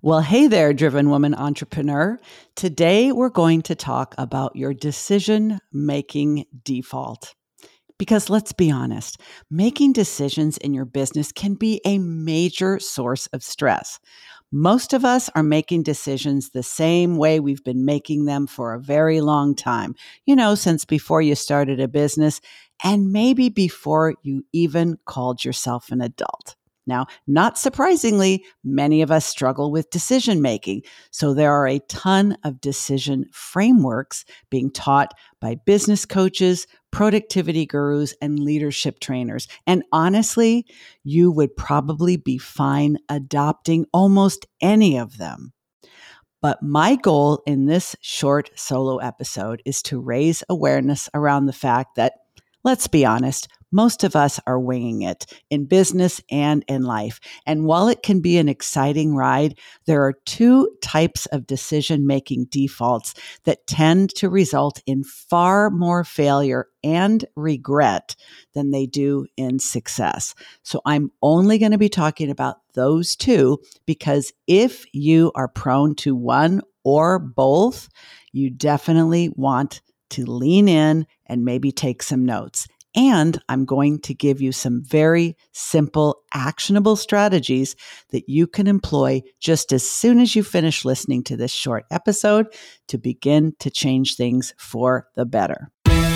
Well, hey there, driven woman entrepreneur. Today, we're going to talk about your decision making default. Because let's be honest, making decisions in your business can be a major source of stress. Most of us are making decisions the same way we've been making them for a very long time, since before you started a business and maybe before you even called yourself an adult. Now, not surprisingly, many of us struggle with decision making. So there are a ton of decision frameworks being taught by business coaches, productivity gurus, and leadership trainers. And honestly, you would probably be fine adopting almost any of them. But my goal in this short solo episode is to raise awareness around the fact that, let's be honest, most of us are winging it in business and in life. And while it can be an exciting ride, there are two types of decision-making defaults that tend to result in far more failure and regret than they do in success. So I'm only going to be talking about those two because if you are prone to one or both, you definitely want to lean in and maybe take some notes. And I'm going to give you some very simple, actionable strategies that you can employ just as soon as you finish listening to this short episode to begin to change things for the better.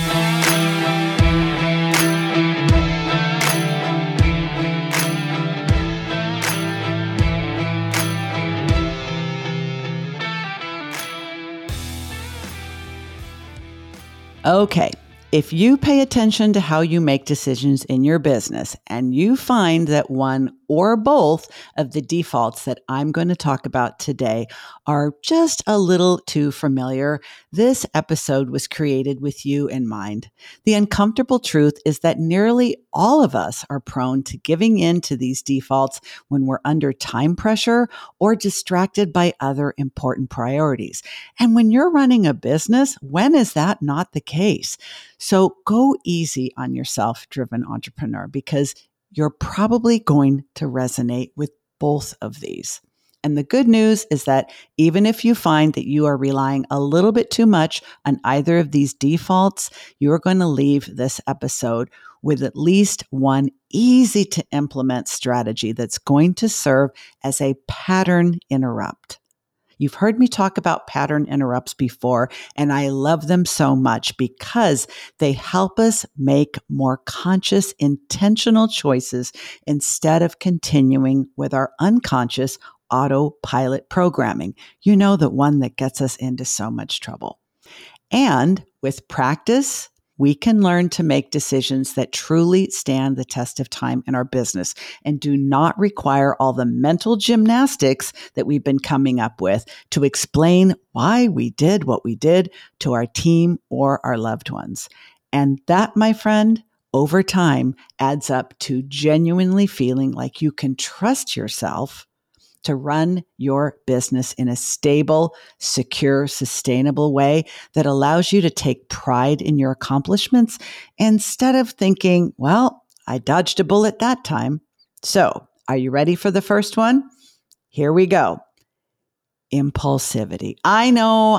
Okay. If you pay attention to how you make decisions in your business and you find that one or both of the defaults that I'm going to talk about today are just a little too familiar, this episode was created with you in mind. The uncomfortable truth is that nearly all of us are prone to giving in to these defaults when we're under time pressure or distracted by other important priorities. And when you're running a business, when is that not the case? So go easy on yourself, driven entrepreneur, because you're probably going to resonate with both of these. And the good news is that even if you find that you are relying a little bit too much on either of these defaults, you're going to leave this episode with at least one easy to implement strategy that's going to serve as a pattern interrupt. You've heard me talk about pattern interrupts before, and I love them so much because they help us make more conscious, intentional choices instead of continuing with our unconscious autopilot programming. You know, the one that gets us into so much trouble. And with practice, we can learn to make decisions that truly stand the test of time in our business and do not require all the mental gymnastics that we've been coming up with to explain why we did what we did to our team or our loved ones. And that, my friend, over time adds up to genuinely feeling like you can trust yourself to run your business in a stable, secure, sustainable way that allows you to take pride in your accomplishments instead of thinking, well, I dodged a bullet that time. So, are you ready for the first one? Here we go. Impulsivity. I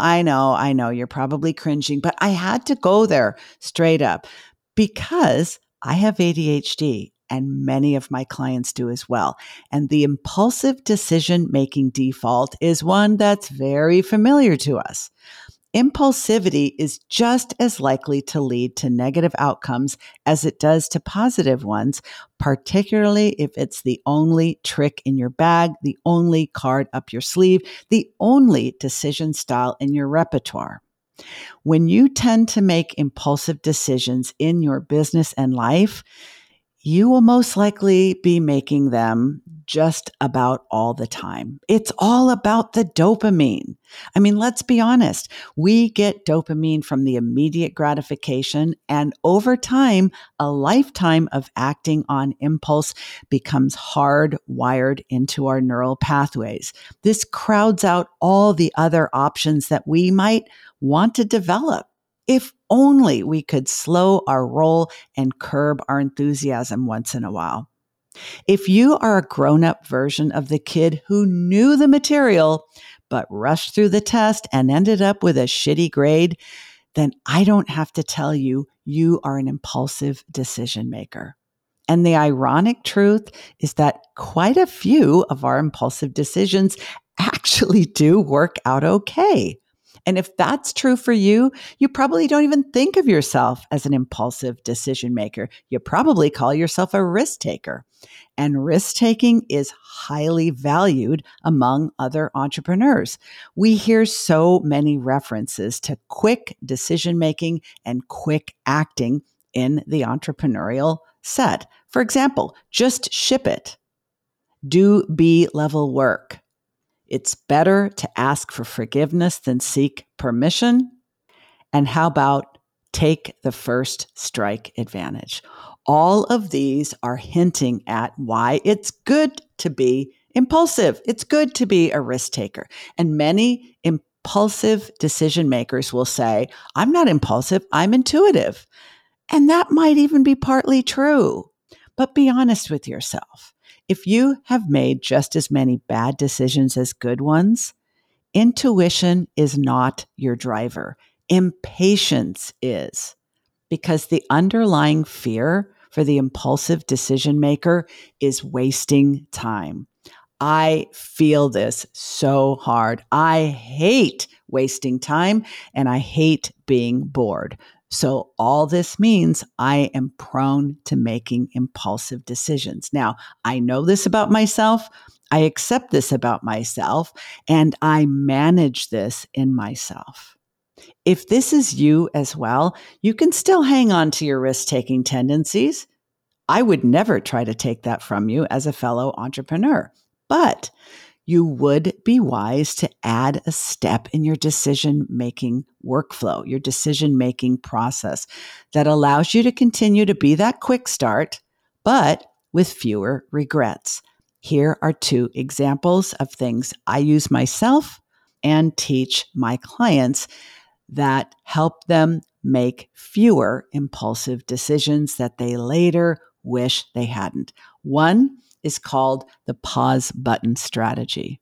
know. You're probably cringing, but I had to go there straight up because I have ADHD. And many of my clients do as well. And the impulsive decision-making default is one that's very familiar to us. Impulsivity is just as likely to lead to negative outcomes as it does to positive ones, particularly if it's the only trick in your bag, the only card up your sleeve, the only decision style in your repertoire. When you tend to make impulsive decisions in your business and life, you will most likely be making them just about all the time. It's all about the dopamine. I mean, let's be honest. We get dopamine from the immediate gratification, and over time, a lifetime of acting on impulse becomes hardwired into our neural pathways. This crowds out all the other options that we might want to develop. If only we could slow our roll and curb our enthusiasm once in a while. If you are a grown-up version of the kid who knew the material but rushed through the test and ended up with a shitty grade, then I don't have to tell you, you are an impulsive decision maker. And the ironic truth is that quite a few of our impulsive decisions actually do work out okay. And if that's true for you, you probably don't even think of yourself as an impulsive decision maker. You probably call yourself a risk taker. And risk taking is highly valued among other entrepreneurs. We hear so many references to quick decision making and quick acting in the entrepreneurial set. For example, just ship it. Do B-level work. It's better to ask for forgiveness than seek permission. And how about take the first strike advantage? All of these are hinting at why it's good to be impulsive. It's good to be a risk taker. And many impulsive decision makers will say, I'm not impulsive, I'm intuitive. And that might even be partly true. But be honest with yourself. If you have made just as many bad decisions as good ones, intuition is not your driver. Impatience is, because the underlying fear for the impulsive decision maker is wasting time. I feel this so hard. I hate wasting time and I hate being bored. So all this means I am prone to making impulsive decisions. Now, I know this about myself. I accept this about myself, and I manage this in myself. If this is you as well, you can still hang on to your risk-taking tendencies. I would never try to take that from you as a fellow entrepreneur, but you would be wise to add a step in your decision-making workflow, your decision-making process that allows you to continue to be that quick start, but with fewer regrets. Here are 2 examples of things I use myself and teach my clients that help them make fewer impulsive decisions that they later wish they hadn't. One is called the pause button strategy.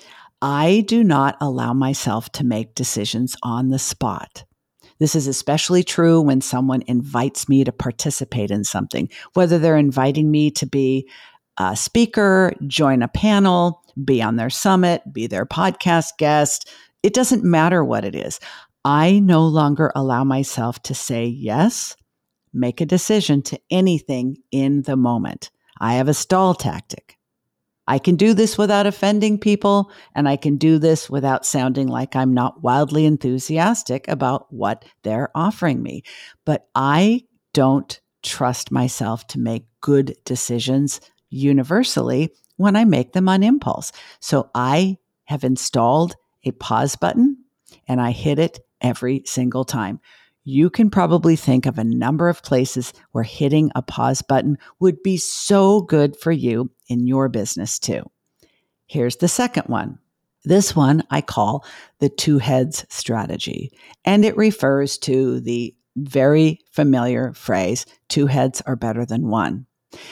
I do not allow myself to make decisions on the spot. This is especially true when someone invites me to participate in something, whether they're inviting me to be a speaker, join a panel, be on their summit, be their podcast guest. It doesn't matter what it is. I no longer allow myself to say yes, make a decision to anything in the moment. I have a stall tactic. I can do this without offending people, and I can do this without sounding like I'm not wildly enthusiastic about what they're offering me. But I don't trust myself to make good decisions universally when I make them on impulse. So I have installed a pause button, and I hit it every single time. You can probably think of a number of places where hitting a pause button would be so good for you in your business too. Here's the second one. This one I call the 2 heads strategy, and it refers to the very familiar phrase, 2 heads are better than 1.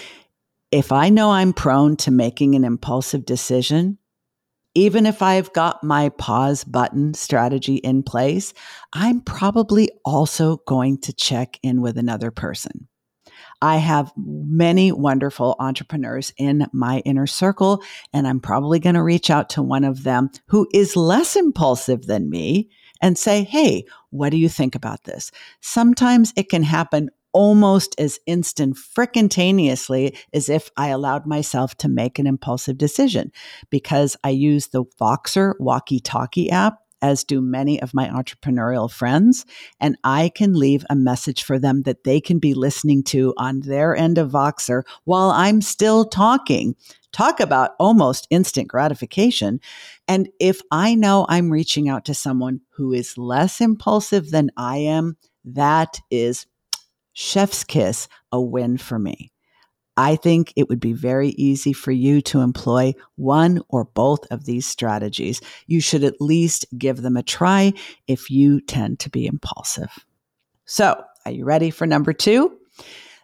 If I know I'm prone to making an impulsive decision, even if I've got my pause button strategy in place, I'm probably also going to check in with another person. I have many wonderful entrepreneurs in my inner circle, and I'm probably going to reach out to one of them who is less impulsive than me and say, hey, what do you think about this? Sometimes it can happen almost as instantaneously as if I allowed myself to make an impulsive decision, because I use the Voxer walkie-talkie app, as do many of my entrepreneurial friends, and I can leave a message for them that they can be listening to on their end of Voxer while I'm still talking. Talk about almost instant gratification. And if I know I'm reaching out to someone who is less impulsive than I am, that is chef's kiss, a win for me. I think it would be very easy for you to employ one or both of these strategies. You should at least give them a try if you tend to be impulsive. So, are you ready for number 2?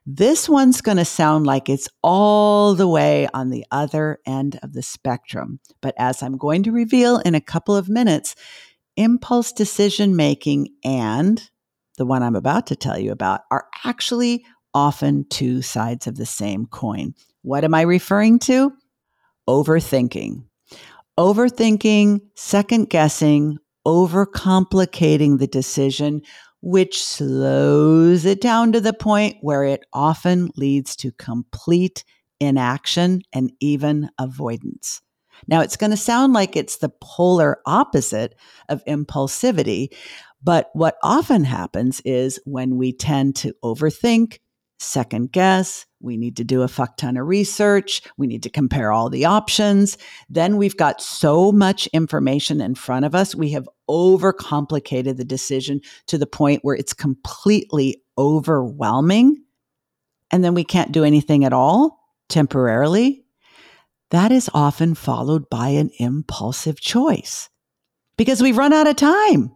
This one's going to sound like it's all the way on the other end of the spectrum. But as I'm going to reveal in a couple of minutes, impulse decision making and the one I'm about to tell you about are actually often two sides of the same coin. What am I referring to? Overthinking. Overthinking, second guessing, overcomplicating the decision, which slows it down to the point where it often leads to complete inaction and even avoidance. Now, it's going to sound like it's the polar opposite of impulsivity, but what often happens is when we tend to overthink, second guess, we need to do a fuck ton of research, we need to compare all the options. Then we've got so much information in front of us, we have overcomplicated the decision to the point where it's completely overwhelming. And then we can't do anything at all temporarily. That is often followed by an impulsive choice because we've run out of time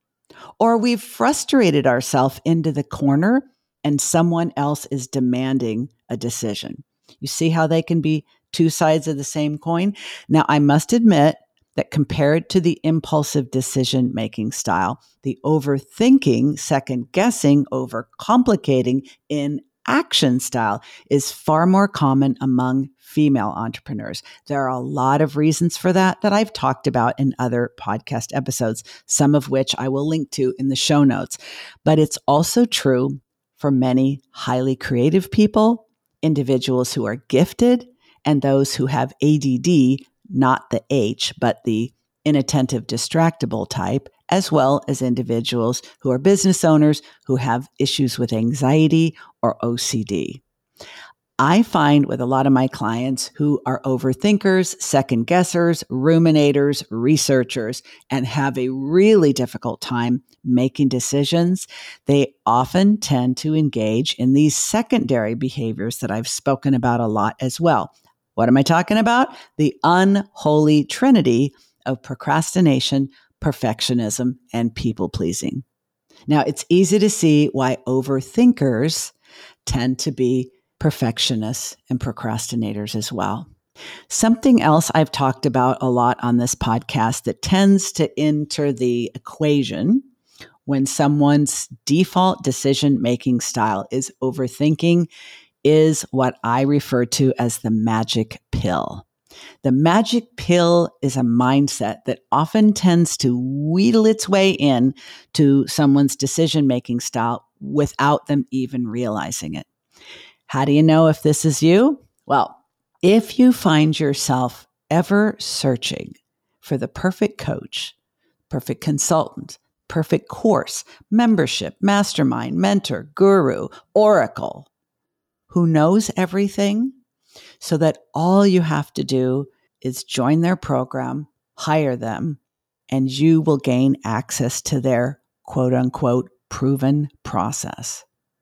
or we've frustrated ourselves into the corner and someone else is demanding a decision. You see how they can be two sides of the same coin? Now, I must admit that compared to the impulsive decision-making style, the overthinking, second-guessing, overcomplicating inaction style is far more common among female entrepreneurs. There are a lot of reasons for that I've talked about in other podcast episodes, some of which I will link to in the show notes. But it's also true for many highly creative people, individuals who are gifted, and those who have ADD, not the H, but the inattentive, distractible type, as well as individuals who are business owners who have issues with anxiety or OCD. I find with a lot of my clients who are overthinkers, second guessers, ruminators, researchers, and have a really difficult time making decisions, they often tend to engage in these secondary behaviors that I've spoken about a lot as well. What am I talking about? The unholy trinity of procrastination, perfectionism, and people pleasing. Now, it's easy to see why overthinkers tend to be perfectionists and procrastinators as well. Something else I've talked about a lot on this podcast that tends to enter the equation when someone's default decision-making style is overthinking is what I refer to as the magic pill. The magic pill is a mindset that often tends to wheedle its way in to someone's decision-making style without them even realizing it. How do you know if this is you? Well, if you find yourself ever searching for the perfect coach, perfect consultant, perfect course, membership, mastermind, mentor, guru, oracle, who knows everything so that all you have to do is join their program, hire them, and you will gain access to their quote unquote proven process.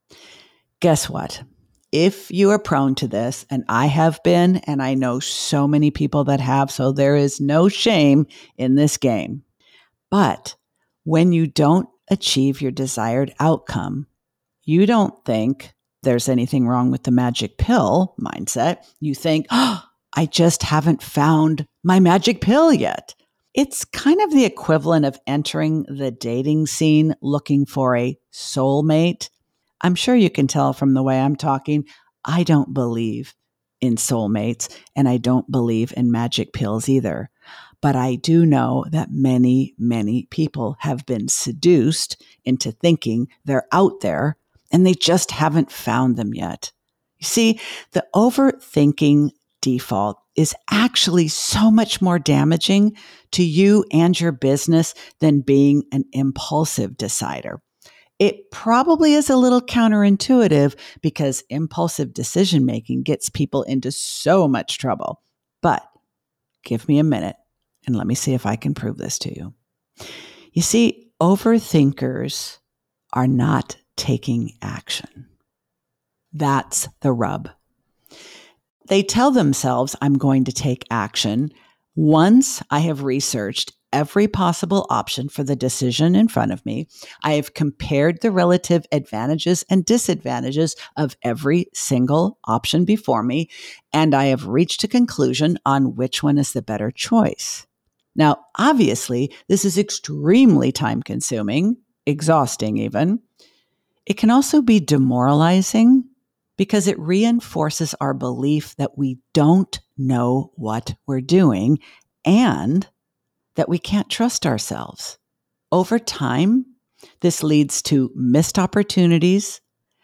Guess what? If you are prone to this, and I have been, and I know so many people that have, so there is no shame in this game. But when you don't achieve your desired outcome, you don't think there's anything wrong with the magic pill mindset. You think, oh, I just haven't found my magic pill yet. It's kind of the equivalent of entering the dating scene looking for a soulmate. I'm sure you can tell from the way I'm talking, I don't believe in soulmates and I don't believe in magic pills either. But I do know that many, many people have been seduced into thinking they're out there and they just haven't found them yet. You see, the overthinking default is actually so much more damaging to you and your business than being an impulsive decider. It probably is a little counterintuitive because impulsive decision-making gets people into so much trouble. But give me a minute and let me see if I can prove this to you. You see, overthinkers are not taking action. That's the rub. They tell themselves, I'm going to take action once I have researched every possible option for the decision in front of me. I have compared the relative advantages and disadvantages of every single option before me, and I have reached a conclusion on which one is the better choice. Now, obviously, this is extremely time-consuming, exhausting even. It can also be demoralizing because it reinforces our belief that we don't know what we're doing and that we can't trust ourselves. Over time, this leads to missed opportunities,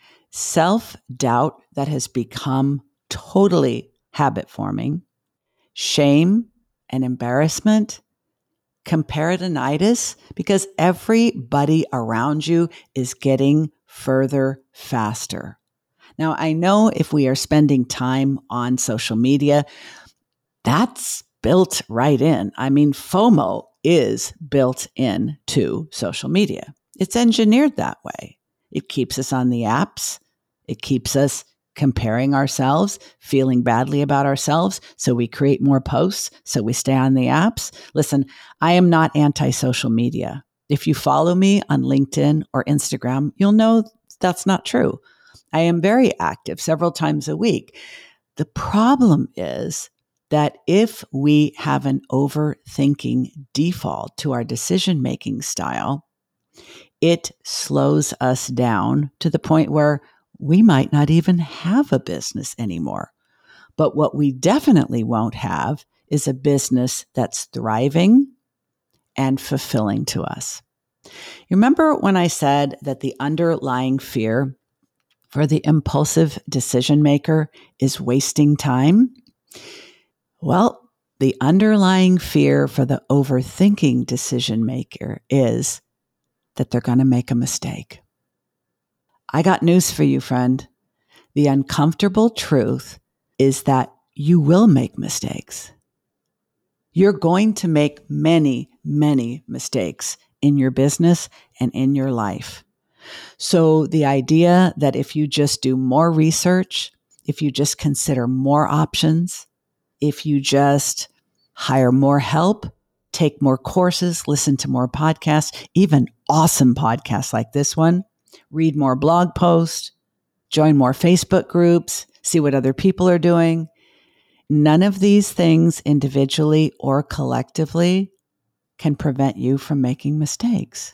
self-doubt that has become totally habit-forming, shame and embarrassment, comparisonitis, because everybody around you is getting further faster. Now, I know if we are spending time on social media, that's built right in. I mean, FOMO is built into social media. It's engineered that way. It keeps us on the apps. It keeps us comparing ourselves, feeling badly about ourselves. So we create more posts. So we stay on the apps. Listen, I am not anti-social media. If you follow me on LinkedIn or Instagram, you'll know that's not true. I am very active several times a week. The problem is that if we have an overthinking default to our decision-making style, it slows us down to the point where we might not even have a business anymore. But what we definitely won't have is a business that's thriving and fulfilling to us. You remember when I said that the underlying fear for the impulsive decision maker is wasting time? Well, the underlying fear for the overthinking decision maker is that they're going to make a mistake. I got news for you, friend. The uncomfortable truth is that you will make mistakes. You're going to make many, many mistakes in your business and in your life. So the idea that if you just do more research, if you just consider more options, if you just hire more help, take more courses, listen to more podcasts, even awesome podcasts like this one, read more blog posts, join more Facebook groups, see what other people are doing. None of these things individually or collectively can prevent you from making mistakes.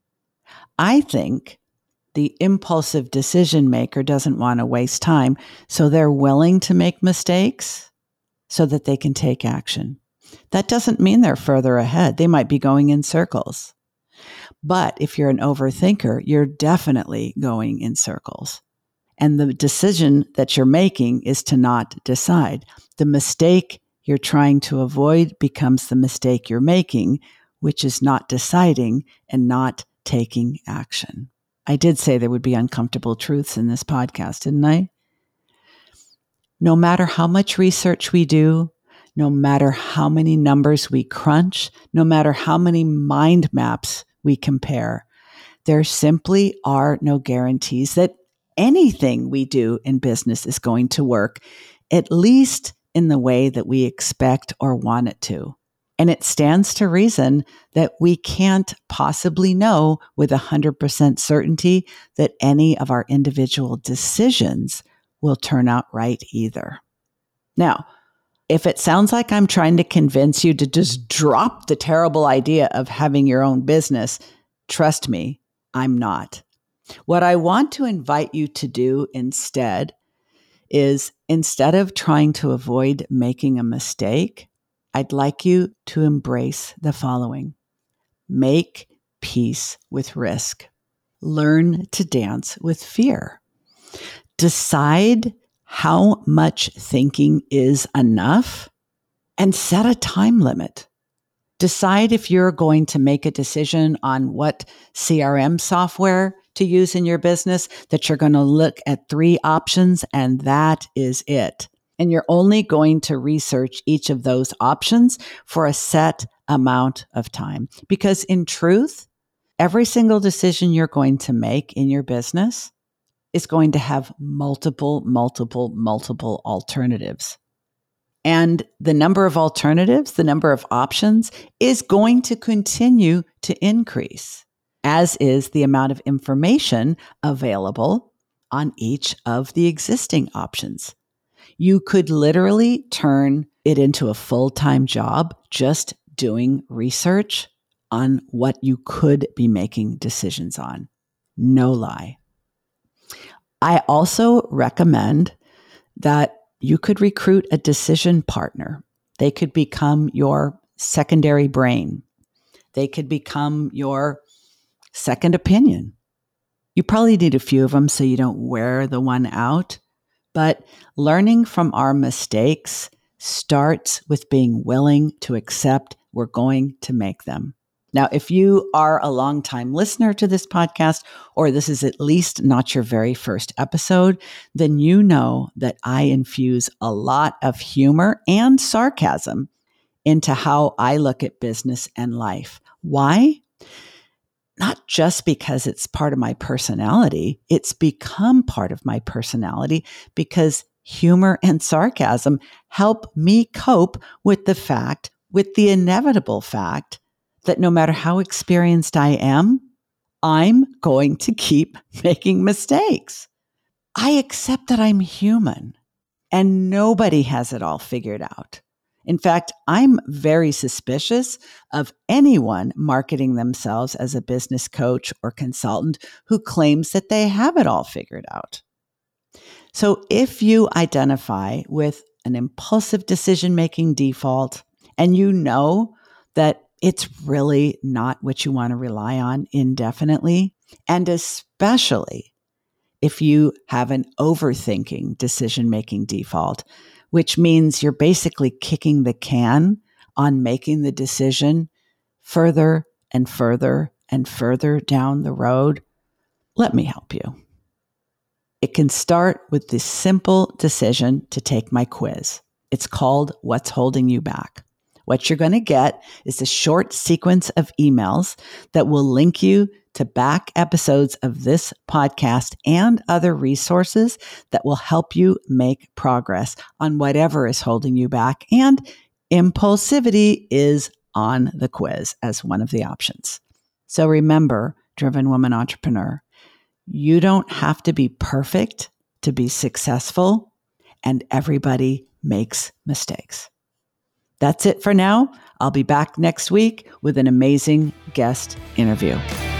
I think the impulsive decision maker doesn't want to waste time, so they're willing to make mistakes so that they can take action. That doesn't mean they're further ahead. They might be going in circles. But if you're an overthinker, you're definitely going in circles. And the decision that you're making is to not decide. The mistake you're trying to avoid becomes the mistake you're making, which is not deciding and not taking action. I did say there would be uncomfortable truths in this podcast, didn't I? No matter how much research we do, no matter how many numbers we crunch, no matter how many mind maps we compare, there simply are no guarantees that anything we do in business is going to work, at least in the way that we expect or want it to. And it stands to reason that we can't possibly know with 100% certainty that any of our individual decisions will turn out right either. Now, if it sounds like I'm trying to convince you to just drop the terrible idea of having your own business, trust me, I'm not. What I want to invite you to do instead is, instead of trying to avoid making a mistake, I'd like you to embrace the following. Make peace with risk. Learn to dance with fear. Decide how much thinking is enough and set a time limit. Decide if you're going to make a decision on what CRM software to use in your business, that you're going to look at 3 options and that is it. And you're only going to research each of those options for a set amount of time. Because in truth, every single decision you're going to make in your business is going to have multiple alternatives. And the number of alternatives, the number of options is going to continue to increase, as is the amount of information available on each of the existing options. You could literally turn it into a full-time job just doing research on what you could be making decisions on. No lie. I also recommend that you could recruit a decision partner. They could become your secondary brain. They could become your second opinion. You probably need a few of them so you don't wear the one out. But learning from our mistakes starts with being willing to accept we're going to make them. Now, if you are a longtime listener to this podcast, or this is at least not your very first episode, then you know that I infuse a lot of humor and sarcasm into how I look at business and life. Why? Not just because it's part of my personality, it's become part of my personality because humor and sarcasm help me cope with the inevitable fact that no matter how experienced I am, I'm going to keep making mistakes. I accept that I'm human and nobody has it all figured out. In fact, I'm very suspicious of anyone marketing themselves as a business coach or consultant who claims that they have it all figured out. So if you identify with an impulsive decision-making default and you know that it's really not what you want to rely on indefinitely, and especially if you have an overthinking decision-making default, which means you're basically kicking the can on making the decision further and further and further down the road, let me help you. It can start with the simple decision to take my quiz. It's called What's Holding You Back. What you're going to get is a short sequence of emails that will link you to back episodes of this podcast and other resources that will help you make progress on whatever is holding you back. And impulsivity is on the quiz as one of the options. So remember, driven woman entrepreneur, you don't have to be perfect to be successful, and everybody makes mistakes. That's it for now. I'll be back next week with an amazing guest interview.